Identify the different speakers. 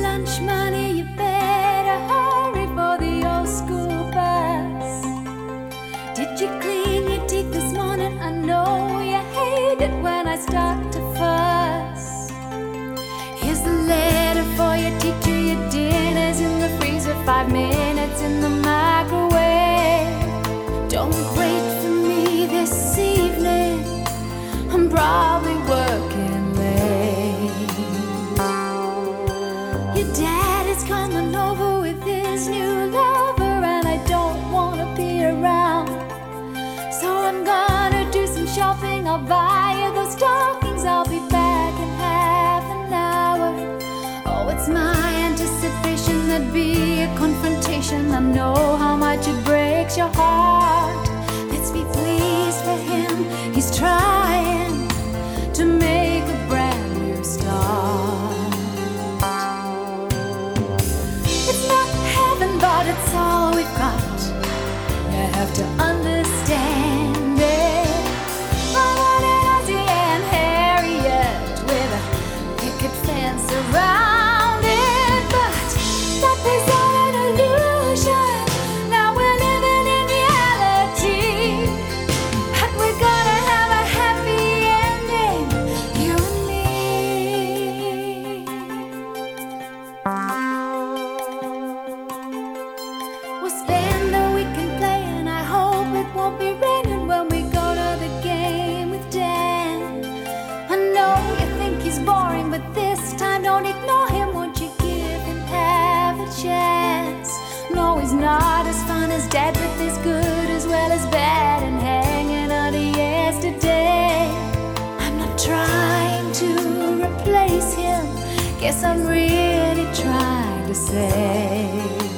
Speaker 1: lunch money, you better hurry for the old school bus. Did you clean your teeth this morning? I know you hate it when I start to fuss. Here's the letter for your teacher. Your dinner's in the freezer, 5 minutes in the microwave. Don't wait for me this evening, I'm probably working late. Your dad is coming over with his new lover, and I don't want to be around. So I'm gonna do some shopping, I'll buy you those stockings. I'll be back in half an hour. Oh, it's my anticipation there'd be a confrontation. I know how much it breaks your heart. Let's be pleased for him, he's trying to make a brand new start. It's not heaven, but it's all we've got. You have to understand it. I wanted Ozzie and Harriet with a picket fence around it, but that was all an illusion. Now we're living in reality, and we're gonna have a happy ending, you and me. We'll spend the weekend playing. I hope it won't be raining when we go to the game with Dan. I know you think he's boring, but this time don't ignore him. Won't you give him half a chance? No, he's not as fun as Dad, but he's good as well as bad and hanging on to yesterday. I'm not trying to replace him, guess I'm really trying to say